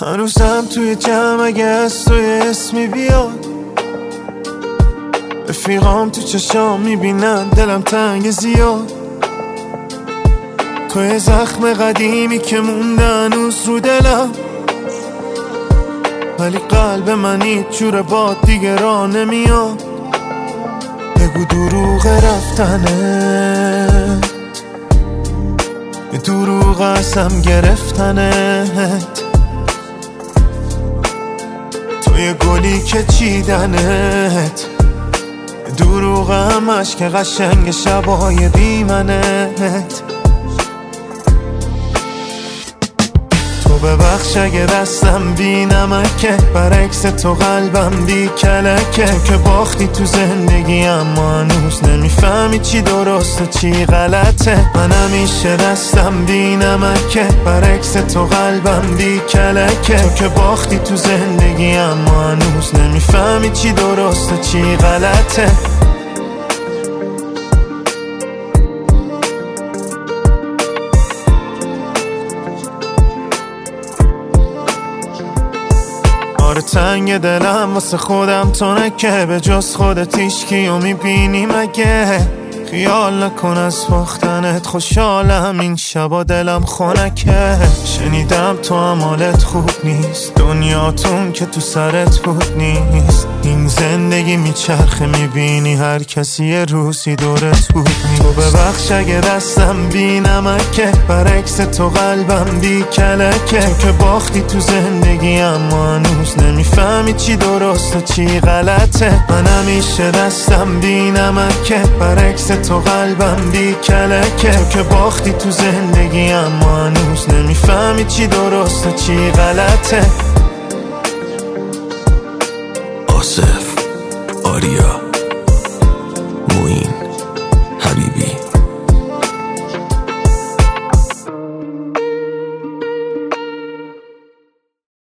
هنوزم توی جمع اگه از توی اسمی بیاد، رفیقام تو چشام میبینن دلم تنگ زیاد. توی زخم قدیمی که مونده هنوز رو دلم، ولی قلب من هیچ جور باد دیگه راه نمیاد. بگو دروغ رفتنت، یه دروغ ازم گرفتنت، توی گلی که چیدنت، دروغ همش که قشنگ شبای بی منت. تو ببخش اگه دستم بی نمکه، برعکس تو قلبم بی کلکه. که باختی تو زندگی اما هنوز نمیفهمی چی درسته چی غلطه. من همیشه دستم بی نمکه، برعکس تو قلبم بی کلکه. تو که باختی تو زندگی اما هنوز نمیفهمی چی درسته چی غلطه. آره تنگ دلم واسه خودم تو نکه، به جز خودت هیچکیو میبینی مگه؟ خیال نکن از باختنت خوشحالم این شبا دلم خنکه. شنیدم تو هم حالت خوب نیست، دنیاتون که تو سرت بود نیست. این زندگی میچرخه میبینی هر کسی یه روزی دورت بود نیست. تو ببخش اگه دستم بی نمکه، برعکس تو قلبم بی کلکه. تو که باختی تو زندگی اما هنوز نمیفهمی چی درسته چی غلطه. من همیشه دستم بی نمکه، برعکس تو قلبم بی کلکه. تو که باختی تو زندگی اما هنوز نمیفهمی چی درسته چی غلطه.